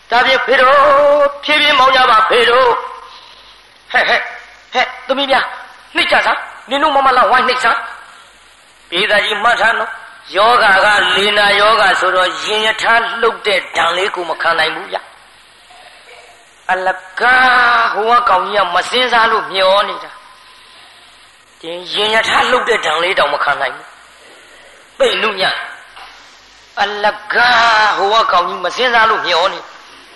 ဒါဖြင့်ဖေတို့ဖြည်းဖြည်းမောင်းကြပါဖေတို့ဟဲ့သမီးများနှိပ်ကြစမ်းနင်တို့မမလာဝိုင်းနှိပ်စမ်းပြေးသားကြီးမှတ်ထားနော်ယောဂကလေနာယောဂဆိုတော့ရင်ရထားလှုပ်တဲ့ဓာန်လေးကိုမခံနိုင်ဘူးဗျအလကားဟိုကကောင်ကြီးကမစင်းစားလို့မျောနေတာဒီရင်ရထားလှုပ်တဲ့ဓာန်လေးတောင်မခံနိုင်ဘူးပိတ်လူညအလကားဟိုကကောင်ကြီးမစင်းစားလို့မျောနေ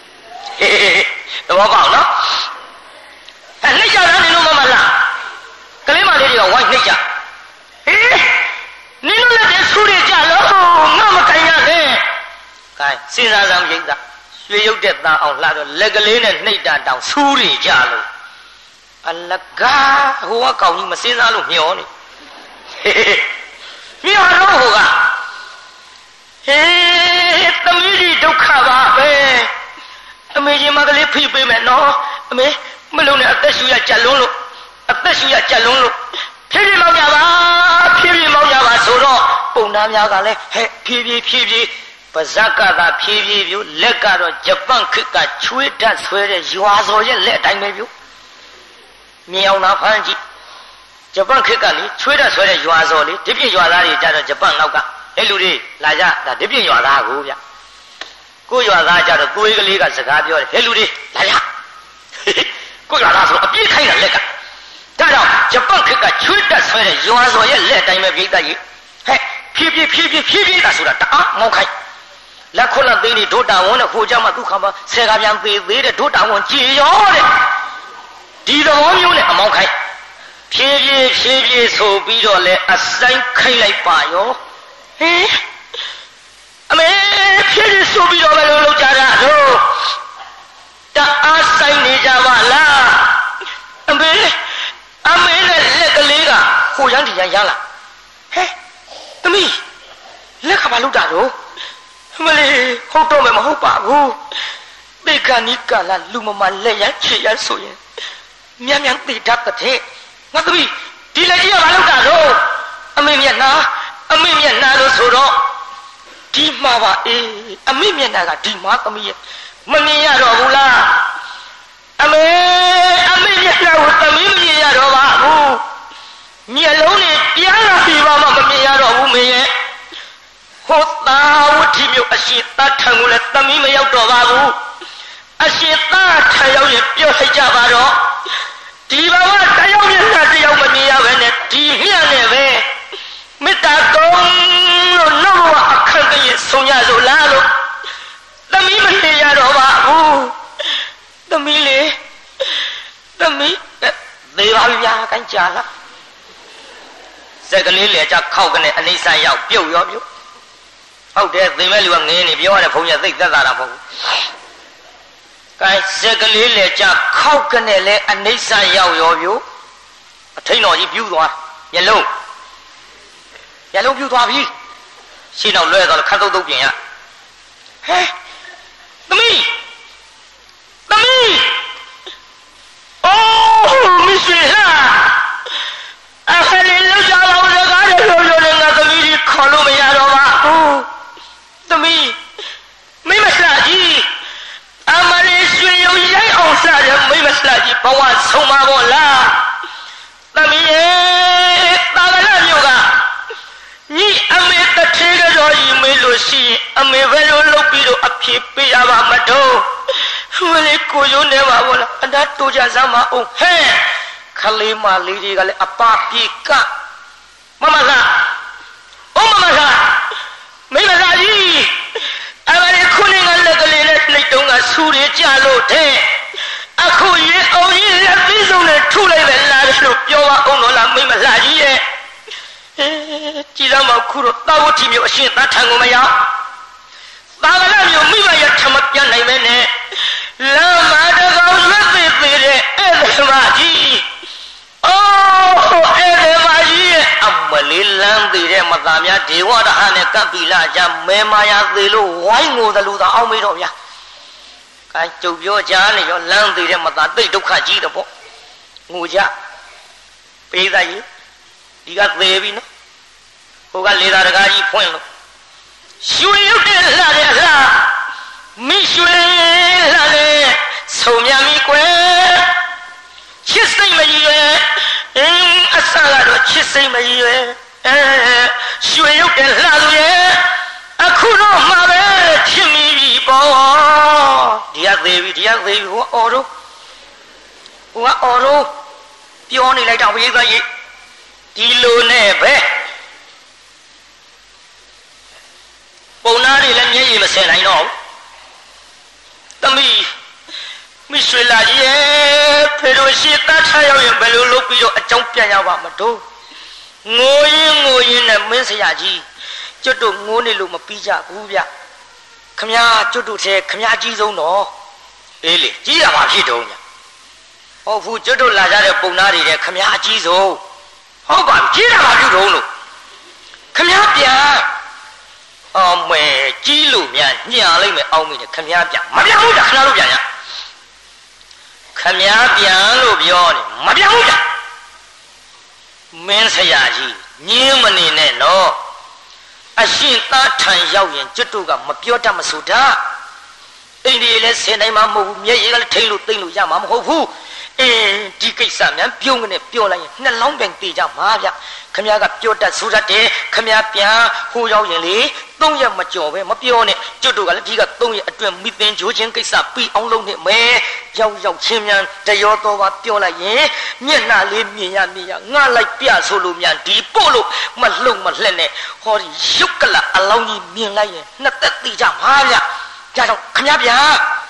တော့ပေါ့နော်နှိပ်ကြတာနင်တို့မမလားကလေးမလေးတွေကဝိုင်းနှိပ်ကြနင်တို့လည်းဆူရကြလို့ငါမခိုင်ရနဲ့ကဲစဉ်းစားစမ်းရိတ်တာရွှေရုပ်တဲ့တန်အောင်လှတော့လက်ကလေးနဲ့နှိပ်တာတောင်ဆူရကြလို့အလကားဟိုကကောင်ကြီးမစဉ်းစားလို့မျောနေမျောတော့ဟိုကသမီးကြီးဒုက္ခပါပဲအမေကြီးမကလေးဖိပေးမယ်နော်အမေမလုံးနဲ့အသက်ရှူရကြက်လုံးလို့ဖြည်းဖြည်းမောင်းကြပါဆိုတော့ပုံသားများကလည်းဖြည်းဖြည်းပါဇက်ကသာဖြည်းဖြည်းပြလက်ကတော့ဂျပန်ခေတ်ကချွေးဓာတ်ဆွဲတဲ့ရွာစော်ရဲ့လက်အတိုင်းပဲပြမြင်အောင်သာဖမ်းကြည့်ဂျပန်ခေတ်ကလေချွေးဓာတ်ဆွဲတဲ့ရွာစော်လေဒီပြည့်ရွာသားတွေကြတော့ဂျပန်နောက်ကအဲ့လူတွေလာကြဒါဒီပြည့်ရွာသားကိုဗျကိုရွာသားကြတော့ကိုယ်ကလေးကစကားပြောတယ်ဟဲ့လူတွေလာကြကိုရွာသားဆိုအပြည့်ခိုင်းတာလက်ကဒါတော့ဂျပန်ခေတ်ကချွေးဓာတ်ဆွဲတဲ့ရွာစော်ရဲ့လက်အတိုင်းပဲပြိတ္တကြီးဖြည်းဖြည်းတာဆိုတာတအားမောင်းခိုင်းလက်ခုလက်သိန်းတွေဒုတာဝန်နဲ့ဟိုကြမှာသူ့ခါမှာဆယ်ကပြန်သေးသေးတဲ့ဒုတာဝန်ကြည်ရောတဲ့ဒီသဘောမျိုးနဲ့အမောင်းခိုင်းဖြည်းဖြည်းဆိုပြီးတော့လဲအဆိုင်ခိုင်းလိုက်ပါရောအမေဖြည်းဖြည်းဆိုပြီးတော့ပဲလို့ကြတာတို့တအားဆိုင်နေကြပါလားအမေနဲ့လက်ကလေးကဟိုရန်ဒီရန်ရလာသမီးလက်ကဘာလုပ်တာတော့မလေးဟုတ်တော့မယ်မဟုတ်ပါဘူးသေကနိကလာလူမမလက်ရချေရဆိုရင်မြန်သေတတ်တဲ့ငါသမီးဒီလက်ကြီးကဘာလုပ်တာတော့အမေမျက်နှာလို့ဆိုတော့ဒီမှာပါအမေမျက်နှာကဒီမှာသမီးရဲ့မမြင်ရတော့ဘူးလားအမေမျက်နှာကိုသမီးမမြင်ရတော့ပါဘူးမျက်လုံးနဲ့ပြန်လာပြီပါမှမမြင်ရတော့ဘူးမေရဲ့ဟောတာဝဋ္ဌိမျိုးအရှိတထံကိုလည်းသမီးမရောက်တော့ပါဘူးအရှိတထံရောက်ရင်ပြောလိုက်ကြပါတော့ဒီဘဝတယောက်မျက်နှာတယောက်မမြင်ရပဲနဲ့ဒီမျက်နဲ့ပဲမေတ္တာကုံလို့နောက်ဘဝအခန့်ကရဲ့ဆုံးရလို့လားလို့သမီးမမြင်ရတော့ပါဘူးသမီးသေးပါဗျာကိုင်းကြလားစက်ကလေးလေကြခောက်ကနေအနိစ္စရောက်ပြုတ်ရောပြုတ်ဟုတ်တယ်သိမဲ့လူကငင်းနေပြောရတဲ့ဘုန်းကြီးသိသက်သာတာမဟုတ်ဘူး။ကိုင်းစက်ကလေးလေကြခောက်ကနေလေအနိစ္စရောက်ရောပြုတ်အထိန်တော်ကြီးပြူးသွားမျက်လုံးပြူးသွားပြီရှင်းတော့လွဲသွားလို့ခတ်တုတ်ပြင်ရသမီးအိုးမဆွေလားအခါလေးလောက်ကြပါဦးစကားတွေပြောနေငါသမီးကြီးခေါ်လို့မရတော့ပါဘူးသမီးမိမစလာကြီးအမလေးရွှေရုံရိုက်အောင်စားတယ်မိမစလာကြီးဘဝဆုံးပါဘောလားသမီးရဲ့တာကလာမျိုးကညီအမေတထေးတော်ကြီးမေးလို့ရှိရင်အမေဘယ်လိုလုပ်ပြီးတော့အဖြစ်ပေးရပါမတော့မလေးကိုရုံးနေပါဘောလားအတားတူကြစမ်းမအောင်ခလေးမလေးတွေကလည်းအပါပြေကမမလားမိမသားကြီးအမလေးခုနေကလက်ကလေးနဲ့နှိတ်တုံးကဆူရကြလို့တဲ့အခုရင်အောင်ရင်လက်ပြီးဆုံးနဲ့ထုလိုက်ပဲလားလို့ပြောပါအောင်တော့လားမိမသားကြီးရဲ့ကြည်စမ်းမခုတော့တာဝတိမျိုးအရှင်သားထံကိုမရောက်သာကလမျိုးမိမရဲ့ထမပြတ်နိုင်မဲနဲ့လမ်းမှာတကောင်ရွက်သေးတဲ့ဧည့်သည်မကြီးအိုးဧည့်သည်မကြီးရဲ့အမလေးလမ်းသေးတဲ့မသားများဒေဝရဟနဲ့ကပ်ပီလာကြမဲမာယာသေးလို့ဝိုင်းငိုသလိုသာအောင်မေးတော့ဗျာကဲကြုံပြောကြနေရောလမ်းသေးတဲ့မသားသိဒုက္ခကြီးတော့ပေါ့ငိုကြပေးသားကြီးဒီကသေပြီနော်ဟိုကလေသာတကားကြီးဖွင့်လို့ရွှေရုပ်တဲ့လှတဲ့လှမိရွှေဆန်ကတော့ချစ်စိတ်မရွယ်ရွှေရုပ်တဲ့လှသူရဲ့အခုတော့မှပဲချစ်မိပြီပေါ့ဒီကသေးပြီဟိုအော်တော့ပြောနေလိုက်တော့ဘုရားကြီးဒီလိုနဲ့ပဲပုံနာတွေလည်းမျက်ရည်မစင်နိုင်တော့သမီးမိရွှေလာကြီးရဲ့ဖေတို့ရှိတတ်ထရောက်ရင်ဘယ်လိုလုပ်ပြီးတော့အကြောင်းပြန်ရပါမတော့ငိုရင်နဲ့မင်းဆရာကြီးကျွတ်တို့ငိုးနေလို့မပြီးကြဘူးဗျခမည်းကျွတ်တို့ထဲခမည်းကြီးဆုံးတော့အေးလေကြီးတာမှဖြစ်တော့ဗျဟုတ်ဘူးကျွတ်တို့လာကြတဲ့ပုံနာတွေထဲခမည်းအကြီးဆုံးဟုတ်ပါပြီကြီးတာမှဖြစ်တော့လို့ခမည်းပြန်အောင်မဲကြီးလို့များညှာလိုက်မယ်အောင်းမိတယ်ခမည်းပြန်မပြန်ဘူးခဏလို့ပြန်ရခမည်းပြန်လို့ပြောတယ်မပြောင်းဘူးမင်းဆရာကြီးညင်းမနေနဲ့နော်အရှင်သားထံရောက်ရင်ကျွတ်တို့ကမပြောတတ်မဆိုတတ်အိမ်ဒီလည်းဆင်နိုင်မှာမဟုတ်ဘူးမျက်ရည်ကလည်းထိမ့်လို့သိမ့်လို့ရမှာမဟုတ်ဘူးဒီကိစ္စများပြုံးကနေပြောလိုက်ရင်နှလုံးပင်တည်ကြမှာဗျခမည်းကပြောတတ်ဆိုတတ်တယ်ခမည်းပြန်ဟိုရောက်ရင်လေ3ရက်မကြော်ပဲမပြောနဲ့ကျွတ်တို့ကလည်းဒီက3ရက်အတွင်းမိသင်ကြိုးချင်းကိစ္စပြီးအောင်လုပ်နေမယ်ရောက်ချင်းမြန်တရောတော်ပါပြောလိုက်ရင်မျက်နှာလေးမြင်ရငှလိုက်ပြဆိုလို့မြန်ဒီပို့လို့မလှုပ်မလှက်နဲ့ဟောဒီရုပ်ကလအလောင်းကြီးမြင်လိုက်ရင်နှစ်သက်တည်ကြမှာဗျဒါကြောင့်ခမည်းပြန်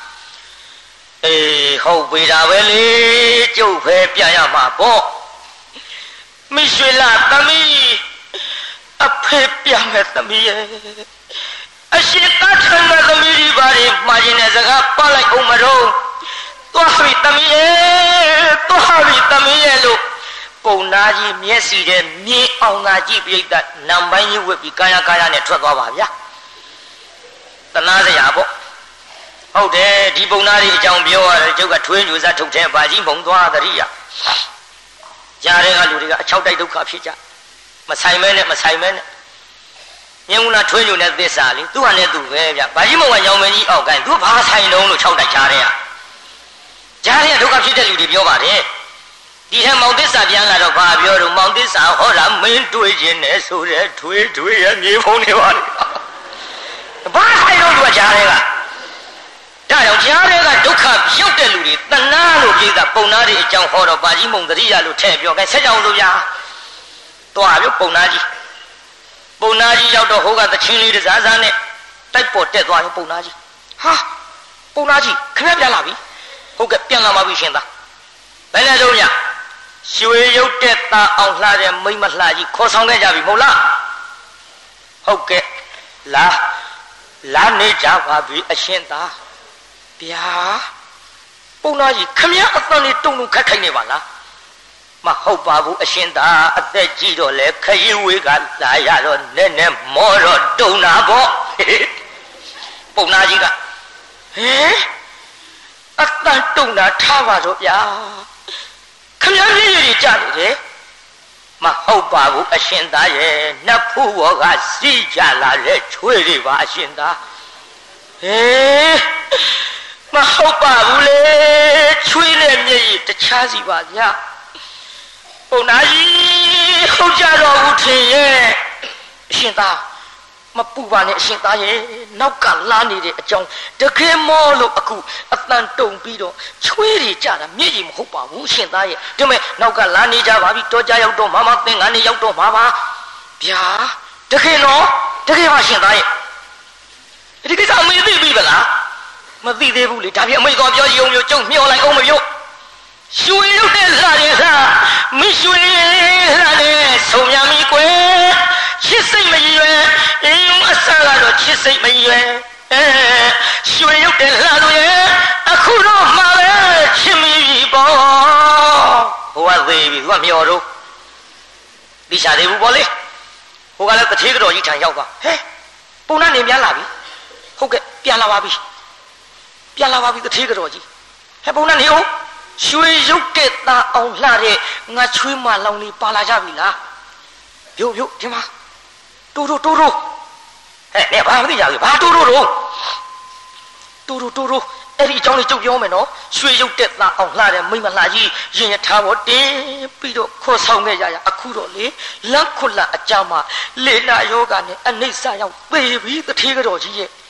ဟုတ်ပြီဒါပဲလေကျုပ်ပဲပြန်ရမှာပေါ့မိရွှေလာသမီးအဖေပြန်မဲ့သမီးရဲ့အရှင်တတ်ထမဲ့သမီးဒီပါရီမှားရင်တဲ့စကားပါလိုက်အောင်မတော့သွားပြီသမီးရဲ့လို့ပုံနာကြီးမျက်စီတဲ့မြင်းအောင်သာကြည့်ပြိတ္တနံပိုင်းကြီးဝက်ပြီးကာယနဲ့ထွက်သွားပါဗျာတနာစရာပေါ့ဟုတ်တယ်ဒီပုံနာကြီးအကြောင်းပြောရတယ်ကျုပ်ကထွေးညူစားထုတ်တဲ့ဘာကြီးမုံသွားတရိယာကြားတဲ့ကလူတွေကအချောက်တိုက်ဒုက္ခဖြစ်ကြမဆိုင်မဲနဲ့မြင်းဦးလားထွေးညူနဲ့သစ္စာလေသူ့ဟာနဲ့သူပဲဗျဘာကြီးမုံကညောင်မင်းကြီးအောက်ကိုင်းသူဘာဆိုင်လုံးလို့ခြောက်တိုက်ကြားတဲ့ဒုက္ခဖြစ်တဲ့လူတွေပြောပါတယ်ဒီထက်မောင်သစ္စာပြန်လာတော့ဘာပြောတော့မောင်သစ္စာဟောတာမင်းတွေးခြင်းနဲ့ဆိုတဲ့ထွေးရဲ့မြေဖုံးနေပါလေဘာဆိုင်လုံးသူကကြားတဲ့ကဒါကြောင့်ကြားတဲ့ကဒုက္ခဖြုတ်တဲ့လူတွေတဏှာလို့ပြေးတာပုံနာတွေအကြောင်းဟောတော့ဘာကြီးမုံတရိယာလို့ထည့်ပြောခဲ့ဆက်ကြအောင်ဆိုဗျာသွားပြောပုံနာကြီးရောက်တော့ဟိုကသချင်းလေးတစားစားနဲ့တိုက်ပေါ်တက်သွားရင်ပုံနာကြီးဟာပုံနာကြီးခဏပြန်လာပြီဟုတ်ကဲ့ပြန်လာပါပြီရှင်သားဘယ်နဲ့တော့ညရွှေရုပ်တက်သားအောင်လှတဲ့မိမလှကြီးခေါ်ဆောင်ခဲ့ကြပြီမဟုတ်လားဟုတ်ကဲ့လာနေကြပါပြီအရှင်သားဗျာပုံနာကြီးခမည်းအသံလေးတုံခတ်ခိုင်းနေပါလားမဟုတ်ပါဘူးအရှင်သားအသက်ကြီးတော့လေခရီးဝေးကလာရတော့နည်းနည်းမောတော့တုံတာပေါ့ပုံနာကြီးကအတန်တုံတာထားပါတော့ဗျာခမည်းကြီးကြနေတယ်မဟုတ်ပါဘူးအရှင်သားရဲ့နတ်ဖို့ဘောကစီးကြလာတဲ့ချွေးတွေပါအရှင်သားမဟုတ်ပါဘူးလေချွေးနဲ့မျက်ရည်တခြားစီပါဗျာပုံနာကြီးဟုတ်ကြတော့ဘူးထင်ရဲ့အရှင်သားမပူပါနဲ့အရှင်သားရဲ့နောက်ကလာနေတဲ့အကြောင်းတကယ်မောလို့အခုအတန်တုံပြီးတော့ချွေးတွေကြတာမျက်ရည်မဟုတ်ပါဘူးအရှင်သားရဲ့ဒီမဲ့နောက်ကလာနေကြပါပြီတော်ကြရောက်တော့မမသင်္ကန်းနေရောက်တော့မှာပါဗျာတကယ်နော်တကယ်ပါအရှင်သားရဲ့ဒီကိစ္စအမေသိပြီဗလားမသိသေးဘူးလေဒါပြအမေတော်ပြောရုံမျိုးကျုံမျောလိုက်အောင်မပြောရွှေရုပ်တဲ့လှတဲ့လှမရွှေလှတဲ့ဆုံမြမီကွယ်ချစ်စိတ်မရွယ်အဆကတော့ချစ်စိတ်မရွယ်ရွှေရုပ်တဲ့လှလို့ရဲ့အခုတော့မှာပဲချစ်မိပြီပေါ့ဟိုကသေးပြီသူကမျောတော့သိချသေးဘူးပေါ့လေဟိုကလည်းတထေးတော်ကြီးထံရောက်သွားပုံနဲ့နေပြန်လာပြီဟုတ်ကဲ့ပြန်လာပါပြီတထေးတော်ကြီးပုံနဲ့နေအောင်ရွှေရုပ်တဲ့သားအောင်လှတဲ့ငါချွေးမလောင်လေးပါလာကြပြီလားပြုတ်ဒီမှာတိုးနဲ့ဘာမသိကြဘူးဘာတိုးအဲ့ဒီအကြောင်းလေးကြုတ်ပြောမယ်နော်ရွှေရုပ်တက်သားအောင်လှတဲ့မိမလှကြီးရင်ရထားပေါ်တင်ပြီးတော့ခေါ်ဆောင်ခဲ့ကြရအခုတော့လေလက်ခွတ်လအကြမှာလေနာယောဂနဲ့အနိစ္စရောက်ပေပြီးတထေးကြော်ကြီးရဲ့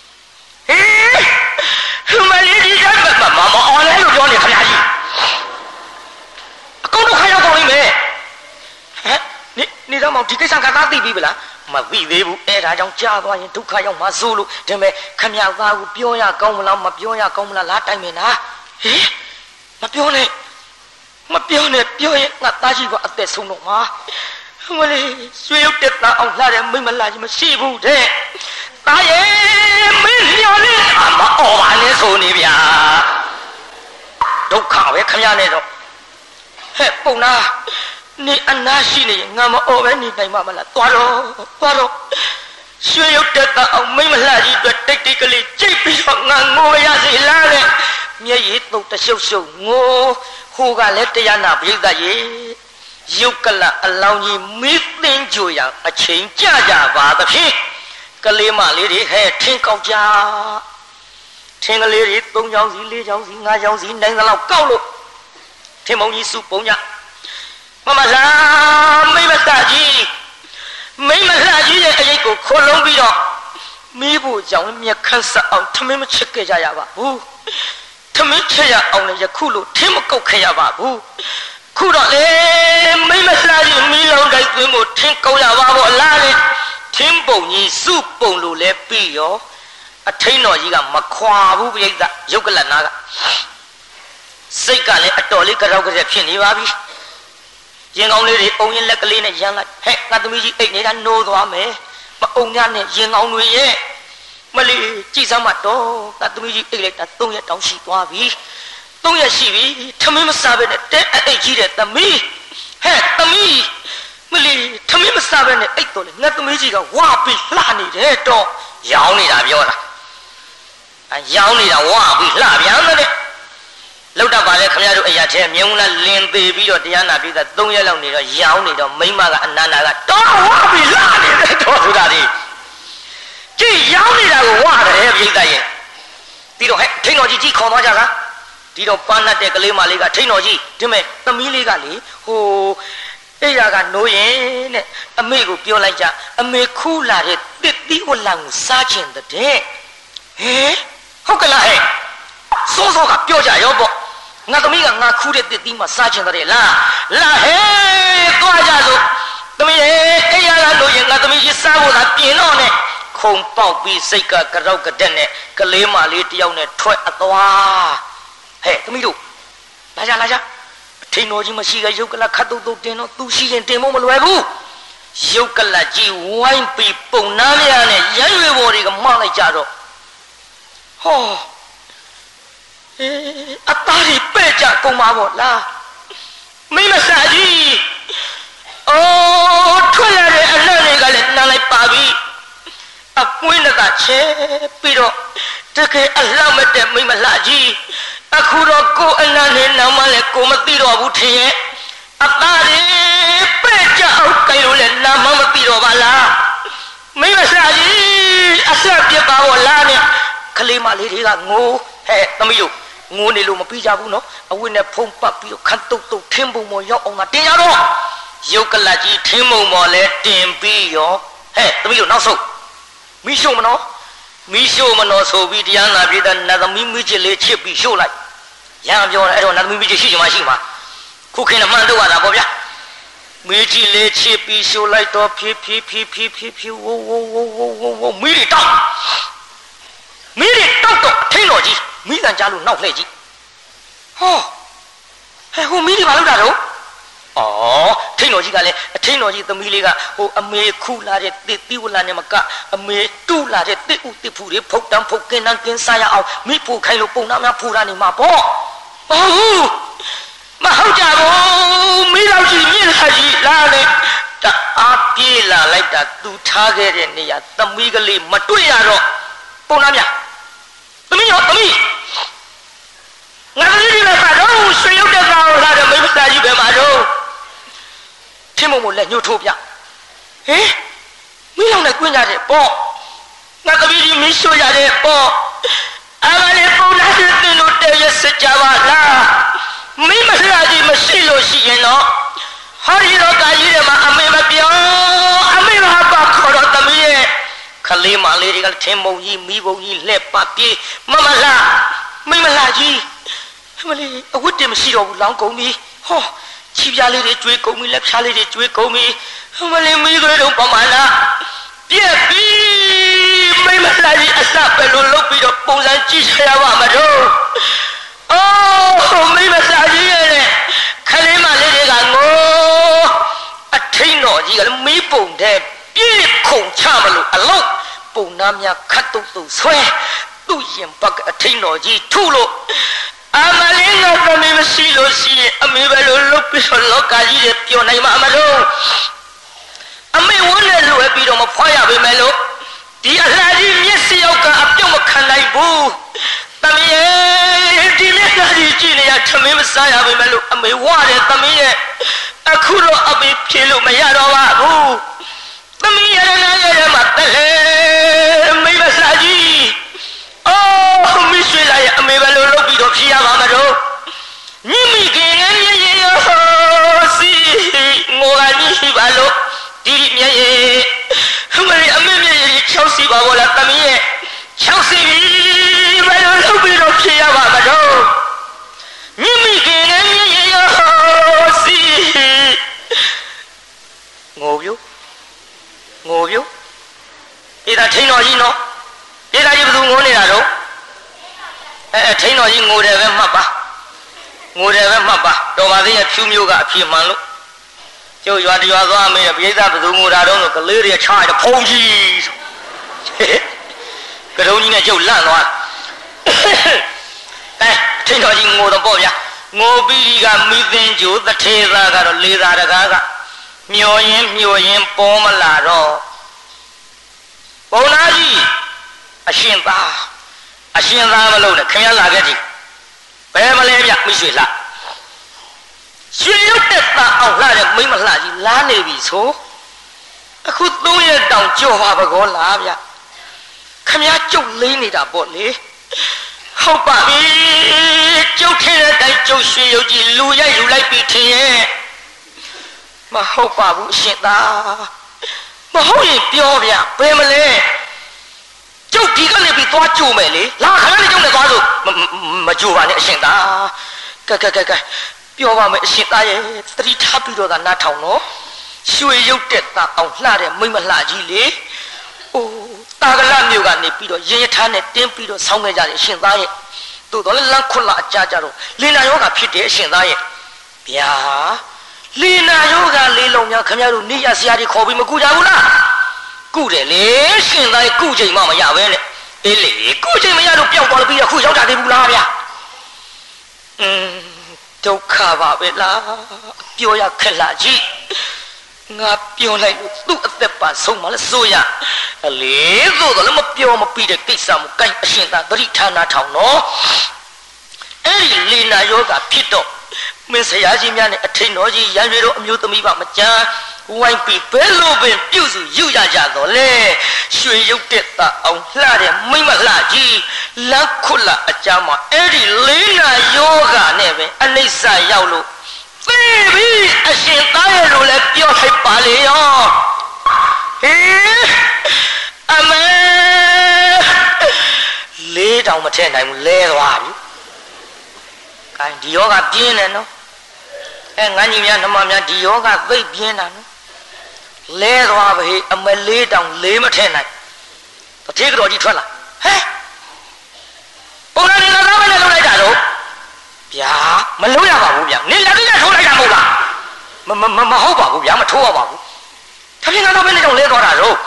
ဟေးမလေးဒီကမအောင်လဲလို့ပြောနေခမကြီးအကုန်တော့ခါရောက်ကုန်လိမ့်မယ်ဟဲ့နေတော့မောင်ဒီကိစ္စကသာသိပြီဗလားမသိသေးဘူးအဲ့ဒါကြောင့်ကြားသွားရင်ဒုက္ခရောက်မှာစိုးလို့ဒါပေမဲ့ခမရသားကိုပြောရကောင်းမလားမပြောရကောင်းမလားလားတိုင်မင်လားဟေးမပြောနဲ့ပြောရင်ငါသားရှိကအသက်ဆုံးတော့မှာမလေးရွှေရုပ်တက်သားအောင်လှတဲ့မိမလှကြီးမရှိဘူးတဲ့သားရဲ့မင်းလျော်လေးမအော်ပါနဲ့ဆိုနေဗျာဒုက္ခပဲခမရနဲ့တော့ဟဲ့ပုံနာနေအနာရှိနေငါမအော်ပဲနေနိုင်မှာမလားသွားတော့ရွှေရုပ်တက်တာအောင်မိမလှကြီးအတွက်တိတ်ကလေးကြိတ်ပြီးတော့ငါငိုရစီလားတဲ့မျက်ရည်တုတ်တရှုပ်ရှုပ်ငိုဟိုကလည်းတရားနာပြိဿရေရုပ်ကလအလောင်းကြီးမီးသင်းကြွရအချိန်ကြပါသဖြင့်ကလေးမလေးတွေဟဲ့ထင်းကောက်ကြထင်းကလေးတွေ3ချောင်းစီ4ချောင်းစီ5ချောင်းစီနိုင်သလောက်ကောက်လို့ထင်းမုံကြီးစုပုံကြမမလားမိမလှကြီးရဲ့အရေးကိုခိုးလုံးပြီးတော့မီးဖို့ကြောင့်မြက်ခတ်ဆက်အောင်ထမင်းမချစ်ခဲ့ကြရပါဘူးထမင်းချက်ရအောင်လည်းယခုလိုထင်းမကုတ်ခဲ့ရပါဘူးခုတော့လေမိမလှကြီးမီးလုံးတိုက်သွင်းဖို့ထင်းကောက်ရပါဘောလားလေထင်းပုံကြီးစုပုံလို့လဲပြီးရောအထိန်တော်ကြီးကမခွာဘူးပြိဿရုပ်ကလနာကစိတ်ကလည်းအတော်လေးကြောက်ကြက်ဖြစ်နေပါပြီရင်ကောင်းလေးတွေအုံရင်လက်ကလေးနဲ့ရမ်းလိုက်ဟဲ့ငါသမီးကြီးအိတ်နေတာနိုးသွားမယ်မအုံညနဲ့ရင်ကောင်းတွေရဲ့မလီကြည်စမ်းမတော့ငါသမီးကြီးအိတ်လိုက်တာ3ရက်တောင်ရှိသွားပြီ3ရက်ရှိပြီထမင်းမစားဘဲနဲ့တဲအိတ်ကြီးတဲ့သမီးဟဲ့သမီးမလီထမင်းမစားဘဲနဲ့အိတ်တော့လေငါသမီးကြီးကဝါပြီးလှနေတယ်တော့ရောင်းနေတာပြောတာရောင်းနေတာဝါပြီးလှပြန်တယ်လောက်တော့ပါလေခင်ဗျားတို့အရာထဲမြုံလာလင်းသေးပြီးတော့တရားနာပြီးသား3ရက်လောက်နေတော့ရောင်းနေတော့မိမကအနန္နာကတော့ဝါပြီးလှနေတယ်တော့ဆိုတာဒီကြည့်ရောင်းနေတာကိုဝါတယ်ပြိဿရဲ့ဒီတော့ဟဲ့ထိန်တော်ကြီးခေါ်သွားကြလားဒီတော့ပန်းတ်တဲ့ကလေးမလေးကထိန်တော်ကြီးဒီမဲ့သမီးလေးကလေဟိုအဲ့ရကနိုးရင်တဲ့အမေကိုပြောလိုက်ကြအမေခူးလာတဲ့တစ်သီးဝလံကိုစားချင်တဲ့ဟဲ့ဟုတ်ကလားဟဲ့စောကပြောကြရောပေါ့ငါသမီးကငါခူးတဲ့တစ်သီးမှာစားချင်တဲ့လားလာဟဲ့သွားကြစို့သမီးရဲ့အဲ့ရကနိုးရင်ငါသမီးကြီးစားဖို့သာပြင်တော့နဲ့ခုံပေါက်ပြီးစိတ်ကကြောက်ကတဲ့နဲ့ကလေးမလေးတယောက်နဲ့ထွက်အသွားဟဲ့သမီးတို့လာကြထိန်တော်ကြီးမရှိကရုပ်ကလခတ်တုတ်တင်တော့သူရှိရင်တင်ဖို့မလွယ်ဘူးရုပ်ကလကြီးဝိုင်းပြီးပုံနာမရနဲ့ရရွေပေါ်တွေကမလိုက်ကြတော့ဟောအသားတွေပဲ့ကြကုန်ပါပေါ့လားမိမစာကြီးထွက်လာတဲ့အနံ့တွေကလည်းနားလိုက်ပါပြီအပွင့်ကချဲပြီးတော့တကယ်အလှမဲ့တဲ့မိမလှကြီးအခုတော့ကိုအနံ့နဲ့နောက်မှလည်းကိုမသိတော့ဘူးထင်ရဲ့အသားတွေပဲ့ကြအောင်ကြိုင်လို့လည်းနာမမသိတော့ပါလားမိမလှကြီးအဆက်ပြပါဘောလားနဲ့ကလေးမလေးတွေကငိုဟဲ့သမီးတို့ငိုနေလို့မပြီးကြဘူးနော်အဝိနဲ့ဖုံးပတ်ပြီးတော့ခတ်တုတ်ထင်းပုံပေါ်ရောက်အောင်တင်ရတော့ရုပ်ကလကြီးထင်းပုံပေါ်လဲတင်ပြီးရောဟဲ့သမီးတို့နောက်ဆုံးမိရှုံမနော်ဆိုပြီးတရားနာပြည်တဲ့နတ်သမီးမိချစ်လေးချစ်ပြီးရှို့လိုက်ရံပြောတယ်အဲ့တော့နတ်သမီးမိချစ်ရှိချင်မှရှိမှာခုခင်းနဲ့မှန်တော့ရတာပေါ့ဗျာမိချစ်လေးချစ်ပြီးရှို့လိုက်တော့ဖြည်းဝိုးမိတွေတောက်တော့ထိန်တော်ကြီးမိတန်ကြားလို့နောက်လှည့်ကြည့်ဟောဟဲ့ဟိုမိတွေဘာလုပ်တာတော့ထိန်တော်ကြီးကလည်းအထိန်တော်ကြီးသမီးလေးကဟိုအမေခူလာတဲ့တစ်သီးဝလနဲ့မကအမေတူးလာတဲ့တစ်ဥတစ်ဖူတွေဖုတ်တန်းဖုတ်ကင်းတန်းကင်းစားရအောင်မိဖို့ခိုင်းလို့ပုံနာများဖူတာနေမှာပေါ့မဟုတ်ကြဘူးမိလောက်ကြီးမြင့်လာကြီးလာလေတအားပြေးလာလိုက်တာသူထားခဲ့တဲ့နေရာသမီးကလေးမတွေ့ရတော့ပုံနာများသမီးငါသမီးလေးလည်းကတော့ရွှေရုပ်တဲ့ကောင်လာတဲ့မိမသားကြီးပဲမှာတော့ထင်းမုံကိုလက်ညှို့ထိုးပြဟင်မိလောင်နဲ့ကွင်းကြတဲ့ပေါ့ငါသမီးကြီးမင်းရှို့ရတဲ့ပေါ့အမလေးပုံလားတင်လို့ရဲ့စစ်ကြပါလားမိမလှကြီးမရှိလို့ရှိရင်တော့ဟာဒီတော့ကာကြီးတွေမှာအမေမပြောအမေမပါခေါ်တော့သမီးရဲ့ခလေးမလေးတွေကထင်းမုံကြီးမိဘုံကြီးလက်ပါပြေးမမလှမိမလှကြီးမလေးအဝတ်တင်မရှိတော့ဘူးလောင်းကုန်ပြီဟောချီပြားလေးတွေကျွေးကုန်ပြီလက်ဖြားလေးတွေကျွေးကုန်ပြီမလေးမိသွေးတော့ပမာလားပြက်ပြီမိမလှကြီးအစပဲလို့လုပ်ပြီးတော့ပုံစံကြည့်ရပါမတော့အော်မိမလှကြီးရဲ့ခလေးမလေးတွေကငိုအထိန်တော်ကြီးကလည်းမီးပုံတဲ့ပြည့်ခုံချမလို့အလုံးပုံနာများခတ်တုတ်တုတ်ဆွဲသူ့ရင်ပတ်အထိန်တော်ကြီးထုလို့အမလေးငါသမီးမရှိလို့ရှိရင်အမေပဲလို့လုပ်ပြီးတော့လောကကြီးတွေပြောနိုင်မှာမလို့အမေဝန်းနဲ့လွယ်ပြီးတော့မဖွာရပါမယ်လို့ဒီအလှကြီးမျက်စိရောက်ကအပြုတ်မခံနိုင်ဘူးသမီးရဲ့ဒီမျက်နှာကြီးကြည့်နေရထမင်းမစားရပါမယ်လို့အမေဝါတယ်သမီးရဲ့အခုတော့အမေဖြေလို့မရတော့ပါဘူးသမီးရတနာရဲ့မှာတက်လေမိမစားကြီးအော်မိရွှေလာရဲ့အမေပဲလို့လုပ်ပြီးတော့ဖြေရပါမလို့ညမိခင်ရဲ့ရေရောစီငိုကကြီးရှိပါလို့ဒီမြဲရဲ့အမေမြဲရဲ့60ပါဘောလားသမီးရဲ့60ပြီဘယ်လိုလုပ်ပြီးတော့ဖြေရပါမလို့ညမိခင်ရဲ့ရေရောစီငိုပြိုဒီသာထိန်တော်ကြီးနော်ဒီသာကြီးဘယ်သူငိုနေတာတော့ထိန်တော်ကြီးငိုတယ်ပဲမှတ်ပါတော်ပါသေးရဲ့ဖြူမျိုးကအဖြစ်မှန်လို့ကျုပ်ရွာတရွာသွားမေးတယ်ပြိဿဘယ်သူငိုတာတော့ကလေးတွေချားတယ်ဖုံးကြီးကတုံးကြီးနဲ့ကျုပ်လန့်သွားထိန်တော်ကြီးငိုတော့ပေါ့ဗျာငိုပြီးကမိသင်ကျိုးတထေသားကတော့လေသာတကားကမျောရင်ပေါ်မလာတော့ပုံနာကြီးအရှင်သားမလို့နဲ့ခင်ဗျားလာခဲ့ကြည့်ဘယ်မလဲဗျမိရွှေလှရွှေရုပ်တဲ့သားအောင်လှတဲ့မိမလှကြီးလားနေပြီဆိုအခု3ရက်တောင်ကြော်ပါဘကောလားဗျခင်ဗျားကျုပ်လေးနေတာပေါ့လေဟုတ်ပါပြီကျုပ်ထဲတဲ့တိုင်ကျုပ်ရွှေရုပ်ကြီးလူရိုက်လူလိုက်ပြီးထင်ရဲ့မဟုတ်ပါဘူးအရှင်သားမဟုတ်ရင်ပြောဗျဘယ်မလဲကျုပ်ဒီကနေပြီးသွားကြိုမယ်လေလာခဏလေးကျုပ်နဲ့သွားလို့မကြိုပါနဲ့အရှင်သားကဲပြောပါမယ်အရှင်သားရဲ့သတိထားပြီးတော့သာနားထောင်နော်ရွှေရုပ်တဲ့သားအောင်လှတဲ့မိမလှကြီးလေအိုးတာကလမြို့ကနေပြီးတော့ရင်ရထားနဲ့တင်းပြီးတော့ဆောင်းခဲ့ကြတယ်အရှင်သားရဲ့သို့တော်လည်းလမ်းခွတ်လာအကြကြတော့လင်နာယောဂဖြစ်တယ်အရှင်သားရဲ့ဗျာလင်နာယောဂလေးလုံးများခင်ဗျားတို့နေရဆရာကြီးခေါ်ပြီးမကူကြဘူးလားကုတယ်လေရှင်သားရဲ့ကုချိန်မှမရပဲနဲ့အေးလေကုချိန်မရတော့ပျောက်သွားလို့ပြီးတော့ခုရောက်တာသေးဘူးလားဗျာဒုက္ခပါပဲလားပြောရခက်လာကြီးငါပြောလိုက်လို့သူ့အသက်ပါဆုံးမလဲဆိုရအလေသို့တော့လည်းမပြောမပြီးတဲ့ကိစ္စမကိုင်းအရှင်သာသတိဌာနထောင်နော်အဲ့ဒီလေနာယောဂဖြစ်တော့မင်းဆရာကြီးများနဲ့အထိန်တော်ကြီးရန်ရွေတို့အမျိုးသမီးပါမကြမ်းဝိုင်းပြီးဘဲလို့ပင်ပြုစုယူရကြတော့လေရွှေရုပ်တဲ့သားအောင်လှတဲ့မိမလှကြီးလက်ခွတ်လာအကြမ်းမှာအဲ့ဒီလေးနာယောဂနဲ့ပဲအနိစ္စရောက်လို့သိပြီအရှင်သားရဲ့လိုလဲပြောလိုက်ပါလေရောဟေးအမေလေးတောင်မထည့်နိုင်ဘူးလဲသွားပြီခိုင်းဒီယောဂပြင်းတယ်နော်ငန်းကြီးများနှမများဒီယောဂသိပ်ပြင်းတာနော်လဲသွားပြီအမလေးတောင်လေးမထည့်နိုင်တထေးတော်ကြီးထွက်လာဟဲ့ပုံနာနေလာသားပဲနဲ့လုပ်လိုက်တာတော့ဗျာမလုပ်ရပါဘူးဗျာနေလက်ကြီးနဲ့ထိုးလိုက်တာမဟုတ်လားမဟုတ်ပါဘူးဗျာမထိုးရပါဘူးဒါဖြင့်ငါတော့ပဲနဲ့တော့လဲသွားတာတော့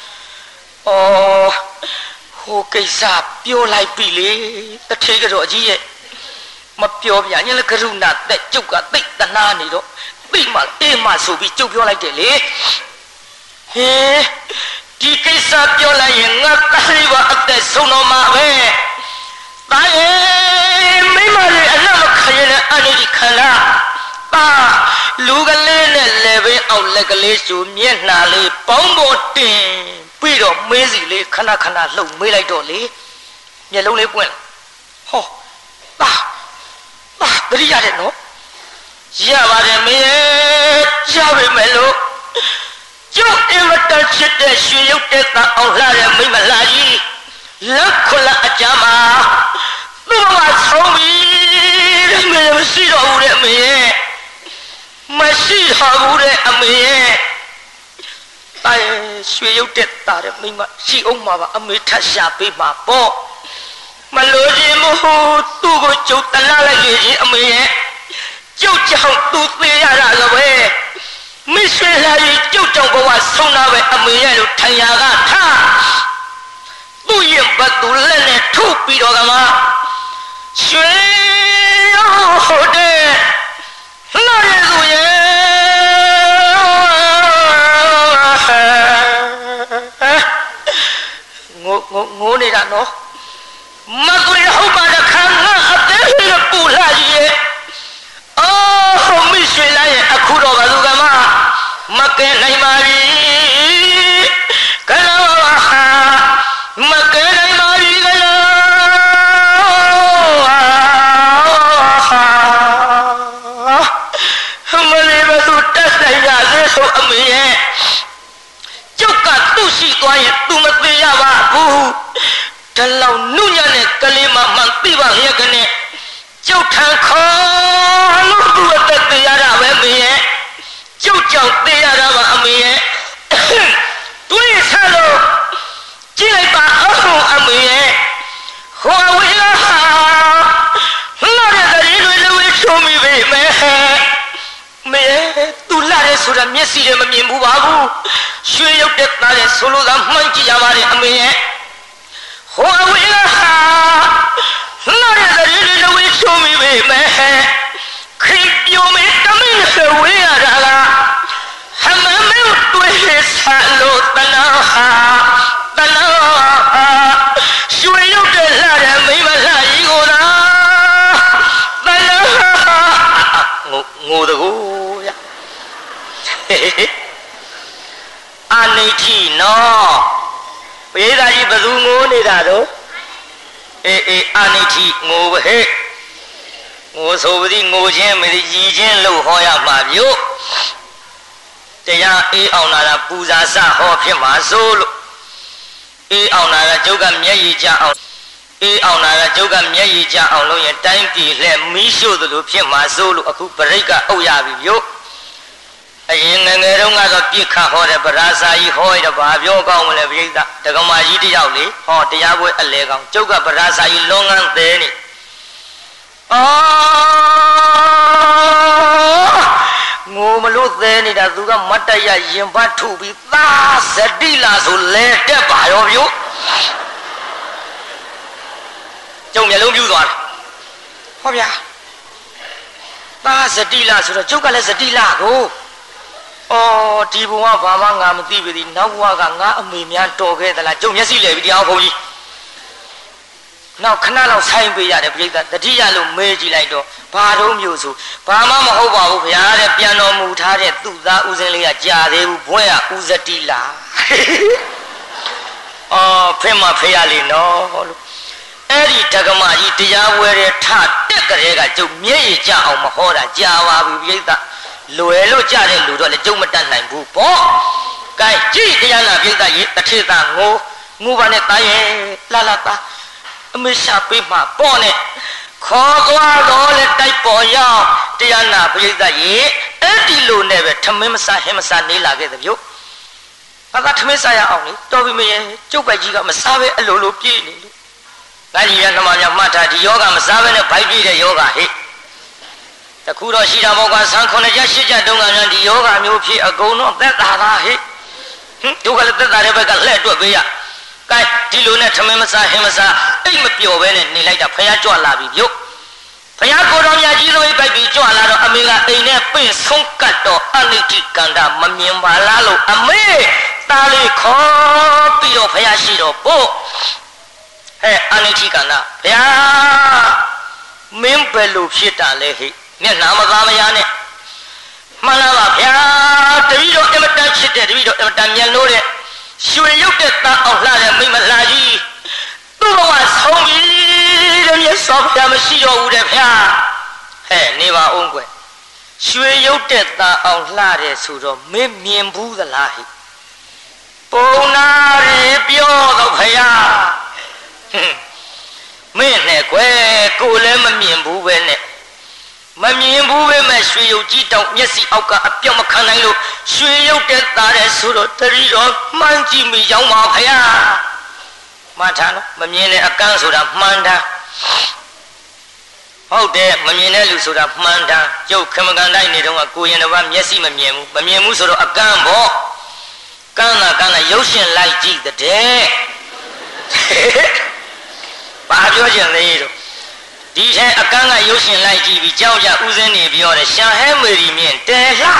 ဟိုကိစ္စပြောလိုက်ပြီလေတထေးတော်ကြီးရဲ့မပြောပြညလည်းကရုဏာတဲ့ကျုပ်ကသိတနာနေတော့သိမှအေးမှဆိုပြီးကျုပ်ပြောလိုက်တယ်လေဟေးဒီကိစ္စပြောလိုက်ရင်ငါတိုင်းပါအသက်ဆုံးတော့မှာပဲတာရဲ့မိမလေးအနမခရင်နဲ့အနေဒီခလာပါလူကလေးနဲ့လည်းပဲအောင်လက်ကလေးဆိုမျက်နှာလေးပေါင်းပေါ်တင်ပြီးတော့မေးစီလေးခဏလှုပ်မေးလိုက်တော့လေမျက်လုံးလေးပွင့်ဟောတတိရတယ်နော်ရပါတယ်မင်းရပါမယ်လို့ကျုပ်အင်မတန်ချစ်တဲ့ရွှေရုပ်တဲ့တန်အောင်လှတဲ့မိမလာကြီးလက်ခွလအကြမ်းမှာသူ့ဘာဆုံးပြီတဲ့မင်းမရှိတော့ဘူးတဲ့အမေရဲ့မရှိတော့ဘူးတဲ့အမေရဲ့တာရဲ့ရွှေရုပ်တဲ့တာတဲ့မိမရှိအောင်မှာပါအမေထပ်ရှာပေးမှာပေါ့မလို့ခြင်းမဟုတ်သူ့ကိုကျုပ်တလားလိုက်ရင်အမေရဲ့ကျုပ်ကြောင့်သူသေးရတာကပဲမရွှေလာရင်ကျုပ်ကြောင့်ဘဝဆုံးတာပဲအမေရဲ့လို့ထင်ရကထားသူ့ရဲ့ဘတ်သူလက်နဲ့ထုတ်ပြီးတော့ကမှရွှေဟုတ်တဲ့လှရသူရဲ့ငိုနေတာနော်မကွေဟုတ်ပါတခါငါအသေးလေးပူလာကြီးရဲ့အော်မရွှေလာရဲ့အခုတော့ဘာလို့ကမကဲနိုင်ပါပြီကလောမကဲနိုင်ပါပြီကလောမလေးဘသူတက်ဆိုင်ရသေးဆိုအမေရဲ့ကျုပ်ကသူ့ရှိသွားရင်သူမသိရပါဘူးတလောက်နုညံ့တဲ့ကလေးမမှန်သိပါရဲ့ကနဲ့ကျုပ်ထံခေါ်လို့သူ့အသက်သေးရတာပဲမေရဲ့ကျုပ်ကြောင့်သိရတာပါအမေရဲ့တွေးဆလို့ကြည့်လိုက်ပါအောင်အမေရဲ့ဟောဝေးလာလှတဲ့တရင်တွေလည်းဝေးချုံမိပြီမေသူလှတဲ့ဆိုတာမျက်စိနဲ့မမြင်ဘူးပါဘူးရွှေရုပ်တဲ့သားတဲ့ဆိုလိုသာမှန်းကြည့်ရပါတယ်အမေရဲ့ဟောဝေးလာလှတဲ့တရင်တွေလည်းဝေးချုံမိပြီခိပြိုမေတမင်းဆွေဝေးရတာလားဟမမဲတွေ့ဆာလို့တနာရွှေရုပ်တဲ့လှတဲ့မိမလှကြီးကိုသာတနာငိုတကူရအာနိတိနော်ပေသာကြီးဘယ်သူငိုနေတာတော့အေးအာနိတိငိုပဲဟဲ့ငိုဆိုပြီးငိုခြင်းမရည်ခြင်းလို့ဟောရမှာမြို့တရားအေးအောင်လာတာပူဇာစဟောဖြစ်မှာစိုးလို့အေးအောင်လာတာကျုပ်ကမျက်ရည်ကျအောင်အေးအောင်လာတာကျုပ်ကမျက်ရည်ကျအောင်လို့ရင်တိုင်းပြည်လှဲ့မီးရှို့သလိုဖြစ်မှာစိုးလို့အခုပရိတ်ကအုပ်ရပြီမြို့အရင်ငယ်ငယ်တုန်းကတော့ပြစ်ခတ်ဟောတဲ့ပရာစာကြီးဟောရတော့ဘာပြောကောင်းမလဲပြိဿဒကမာကြီးတယောက်လေဟောတရားပွဲအလဲကောင်းကျုပ်ကပရာစာကြီးလွန်ငန်းသေးနေငိုမလို့သဲနေတာသူကမတ်တရရင်ဘတ်ထုပြီးသာဇတိလာဆိုလဲတက်ပါရောဗျို့ကျုံမျက်လုံးပြူးသွားတယ်ဟောဗျာသာဇတိလာဆိုတော့ကျုပ်ကလည်းဇတိလာကိုဒီဘုံကဘာမှငါမသိပါသေးနောက်ဘဝကငါအမေများတော်ခဲ့သလားကျုံမျက်စိလဲပြီးတရားဘုန်းကြီးနောက်ခဏလောက်ဆိုင်ပေးရတယ်ပြိဿတတိယလို့မေးကြည့်လိုက်တော့ဘာတော့မျိုးဆိုဘာမှမဟုတ်ပါဘူးဗျာတဲ့ပြန်တော်မူထားတဲ့သူ့သားဦးစင်းလေးကကြာသေးဘူးဘွဲကဦးဇတိလာဖေမဖေရလေးနော်လို့အဲ့ဒီဓကမကြီးတရားဝဲတဲ့ထတက်ကြတဲ့ကကျုပ်မျက်ရည်ကျအောင်မဟောတာကြာပါပြီပြိဿလွယ်လို့ကြတဲ့လူတော့လည်းကျုပ်မတတ်နိုင်ဘူးပေါ့ကဲကြည့်တရားနာပြိဿရေတထေသာငိုပါနဲ့တားရဲ့လာသားအမေရှာပေးမှာပေါ့နဲ့ခေါ်သွားတော့လေတိုက်ပေါ်ရောက်တရားနာပရိသတ်ရေအဲ့ဒီလိုနဲ့ပဲထမင်းမစားဟင်းမစားနေလာခဲ့တဲ့ပြုတ်ဘာသာထမင်းစားရအောင်လေတော်ပြီမရဲ့ကျုပ်ပိုက်ကြီးကမစားပဲအလိုလိုပြေးနေလို့ငါကြီးရနှမများမှတ်ထားဒီယောဂမစားပဲနဲ့ဗိုက်ပြေးတဲ့ယောဂဟဲ့တခုတော့ရှိတာပေါ့ကွာဆန်း9ချက်10ချက်တုန်းကများဒီယောဂမျိုးဖြစ်အကုန်တော့သက်သာတာဟဲ့ဒုက္ခလည်းသက်သာတဲ့ဘက်ကလှဲ့တွက်ပေးရကဲဒီလိုနဲ့ထမင်းမစားဟင်းမစားအိတ်မပျော်ပဲနဲ့နေလိုက်တာဖះကြွလာပြီပြုတ်ဖះကိုတော်မြတ်ကြီးသမိတ်ပိုက်ပြီးကြွလာတော့အမေကအိမ်နဲ့ပင့်ဆုံးကတ်တော့အနိတိကန္တာမမြင်ပါလားလို့အမေသားလေးခေါ်ပြီးတော့ဖះရှိတော့ပို့အနိတိကန္တာဖះမင်းဘယ်လိုဖြစ်တာလဲဟိမျက်နှာမကားမရနဲ့မှန်လားပါဗျာတပည့်တော်အမတန်ချစ်တဲ့တပည့်တော်အမတန်မြတ်လို့တဲ့ရွှေရုပ်တဲ့သားအောင်လှတဲ့မိမလှကြီးသူ့ဘဝဆုံးပြီတဲ့မြတ်စွာဘုရားမမရှိတော့ဘူးတဲ့ဗျာဟဲ့နေပါအောင်ကွယ်ရွှေရုပ်တဲ့သားအောင်လှတယ်ဆိုတော့မင်းမြင်ဘူးသလားဟိပုံနာရီပြောတော့ဗျာမင်းနဲ့ကွယ်ကိုလည်းမမြင်ဘူးပဲနဲ့မမြင်ဘူးပဲမဲ့ရွှေရုပ်ကြီးတောင်မျက်စိအောက်ကအပြောင်းမခံနိုင်လို့ရွှေရုပ်တဲ့သားတဲ့ဆိုတော့တတိတော်မှန်းကြည့်မိကြောင်းပါဗျာမှန်ထားနော်မမြင်တဲ့အကန့်ဆိုတာမှန်တာဟုတ်တယ်မမြင်တဲ့လူဆိုတာမှန်တာကျုပ်ခမကန်တိုင်းနေတော့ကကိုရင်တစ်ပါးမျက်စိမမြင်ဘူးဆိုတော့အကန့်ပေါ့ကန်းတာရုပ်ရှင်လိုက်ကြည့်တဲ့ဘာပြောချင်လဲတော့ဒီထဲအကန့်ကရုပ်ရှင်လိုက်ကြည့်ပြီးကြောက်ကြဥစဉ်နေပြောတယ်ရှာဟဲမေရီမြင့်တဲလှ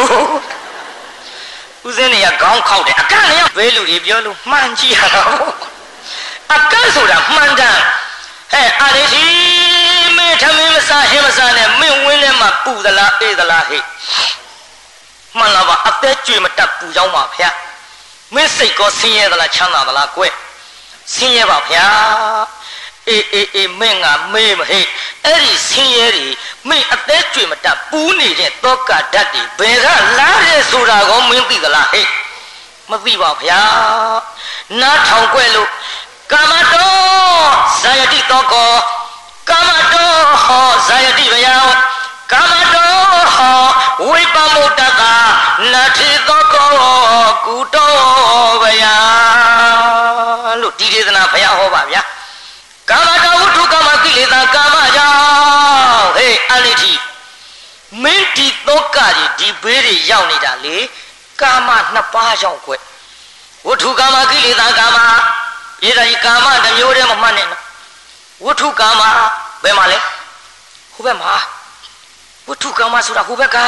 ဥစဉ်နေကခေါင်းခောက်တယ်အကန့်လည်းဘဲလူတွေပြောလို့မှန်ကြည့်ရတော့အကန့်ဆိုတာမှန်တယ်ဟဲ့အားလေးဒီမင်းထမင်းမစားဟင်းမစားနဲ့မင်းဝင်းထဲမှာပူသလားအေးသလားဟဲ့မှန်လားပါအသက်ကြွေမတက်ပူကြောင်းပါဗျာမင်းစိတ်ကောဆင်းရဲသလားချမ်းသာသလားကွဆင်းရဲပါဗျာအေးမင်းကမေးမဟဲ့အဲ့ဒီဆင်းရဲတွေမင်းအသက်ကြွေမတက်ပူနေတဲ့တောကဓာတ်တွေဘယ်ကလာရဲဆိုတာကောမင်းသိသလားဟဲ့မသိပါဗျာနားထောင်ကွလို့ကာမတောဇာယတိတောကောကာမတောဟောဇာယတိဗျာကာမတောဟောဝိပမုတ္တကနတိတောကောကုတောဗျာလို့ဒီဒေသနာဘုရားဟောပါဗျာကာမတောဝုထုကာမကိလေသာကာမကြောင့်ဟေးအလိတိမင်းဒီတောကကြီးဒီဘေးတွေရောက်နေတာလေကာမနှစ်ပါးကြောင့်ကွဝုထုကာမကိလေသာကာမဧဒါကြီးကာမတစ်မျိုးတည်းမမှတ်နဲ့နော်ဝတ္ထုကာမဘယ်မှာလဲဟိုဘက်မှာဝတ္ထုကာမဆိုတာဟိုဘက်က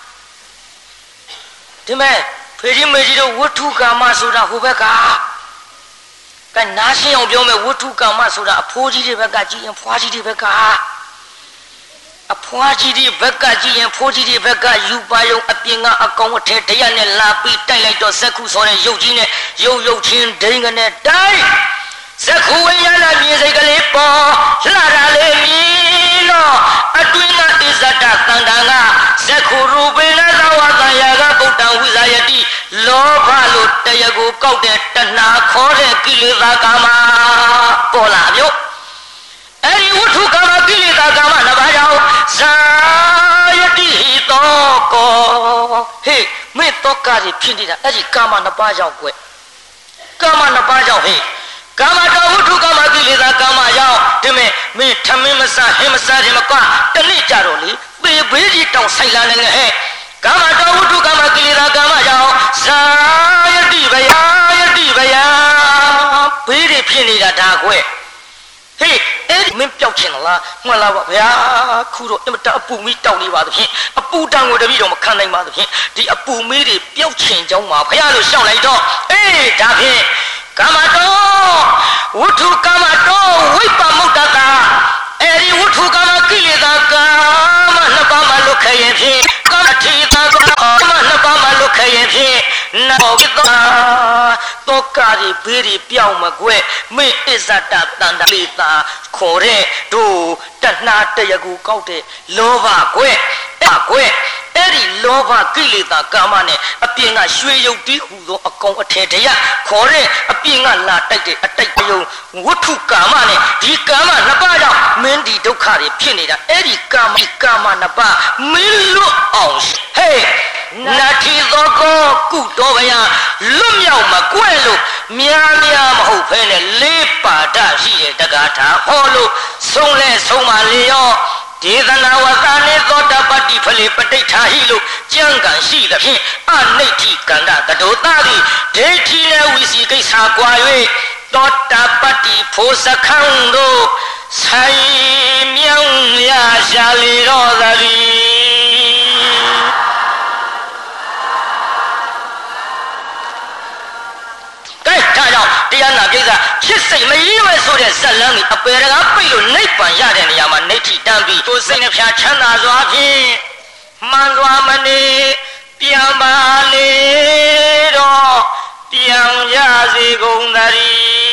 ဒီမဲ့ဖေကြီးမေကြီးတို့ဝတ္ထုကာမဆိုတာဟိုဘက်ကကဲနားရှင်းအောင်ပြောမယ်ဝတ္ထုကာမဆိုတာအဖိုးကြီးတွေဘက်ကကြည့်ရင်ဖွားကြီးတွေဘက်ကအဖွားကြီးတွေဘက်ကကြည့်ရင်ဖိုးကြီးတွေဘက်ကယူပါယုံအပြင်ကအကောင်အထက်တရနဲ့လာပြီးတိုက်လိုက်တော့ဇက်ခုဆိုတဲ့ရုပ်ကြီးနဲ့ရုပ်ချင်းဒိန်းကနေတိုက်ဇက်ခုဝိညာဏမြင်စိတ်ကလေးပေါ်လှတာလေးမြင်တော့အတွင်းကဣဇဒတန်တန်ကဇက်ခုရူပိနသဝတန်ယာကဗုဒ္ဓဝိဇာယတိလောဘလို့တရားကိုကောက်တဲ့တဏှာခေါ်တဲ့ကိလေသာကာမပေါ်လာမျိုးအဲ့ဒီဝတ္ထုကာမကိလေသာကာမနှစ်ပါးကြောင့်ဇာယတိဟိတောကောဟေးမေတ္တောကကြီးဖြစ်နေတာအဲ့ဒီကာမနှစ်ပါးကြောင့်ကွကာမနှစ်ပါးကြောင့်ဟေးကာမတောဝတ္ထုကာမကိလေသာကာမကြောင့်ဒီမဲ့မင်းထမင်းမစားဟင်းမစားခြင်းမကွာတနေ့ကြတော့လေပေဘေးကြီးတောင်ဆိုင်လာနေလေဟဲ့ကာမတောဝတ္ထုကာမကိလေသာကာမကြောင့်ဇာယတိဗျာဘေးတွေဖြစ်နေတာဒါကွဟေးအဲ့ဒီမင်းပျောက်ချင်လားမှန်လားပါဗျာခုတော့အမတအပူမီးတောက်နေပါသဖြင့်အပူတန်ကိုတပည့်တော်မခံနိုင်ပါသဖြင့်ဒီအပူမီးတွေပျောက်ချင်ကြောင်းပါဗျာလို့ရှောက်လိုက်တော့အေးဒါဖြင့်ကာမတောဝတ္ထုကာမတောဝိပမုတ္တကအဲ့ဒီဝတ္ထုကာမကိလေသာကာမနှစ်ပါးမှလွတ်ခဲ့ရင်ဖြင့်ကာမထေသာကာမနှစ်ပါးမှလွတ်ခဲ့ရင်ဖြင့်နောကိတောတောကရီဘေးရီပြောင်းမကွဲမင်းဣဇဒတန်တလေသာခေါ်တဲ့တို့တဏှာတရားကိုကောက်တဲ့လောဘကွဲအဲ့ဒီလောဘကိလေသာကာမနဲ့အပြင်ကရွှေရုပ်တီးဟူသောအကောင်အထည်တရားခေါ်တဲ့အပြင်ကလာတိုက်တဲ့အတိုက်ပြုံးဝတ္ထုကာမနဲ့ဒီကာမနှစ်ပါးကြောင့်မင်းဒီဒုက္ခတွေဖြစ်နေတာအဲ့ဒီကာမနှစ်ပါးမင်းလွတ်အောင်ဟေးနာတိသောကောကုတော်ဗျာလွတ်မြောက်မကွဲလို့များမဟုတ်ဖဲနဲ့လေးပါဒရှိတဲ့တက္ကထာဟောလို့ဆုံးလဲဆုံးပါလေရောဒေသနာဝသနေသောတပတ္တိဖလေပဋိဋ္ဌာဟိလို့ကြံကံရှိသဖြင့်အနိဋ္ဌိကန္တတတောတာတိဒိဋ္ဌိနဲ့ဝိစီကိစ္စကွာ၍သောတပတ္တိဖို့စခန်းတို့ဆိုင်မြောင်ရရှာလေတော်သည်တရားနာပိဿချစ်စိတ်မရင်းပဲဆိုတဲ့ဇက်လန်းကြီးအပေတကားပိတ်လို့နိဗ္ဗာန်ရတဲ့နေရာမှာနိဋ္ဌိတန်းပြီးကိုယ်စိတ်နှဖျားချမ်းသာစွာဖြင့်မှန်စွာမနေပြန်ပါလေတော့ပြန်ရစေကုန်သတည်း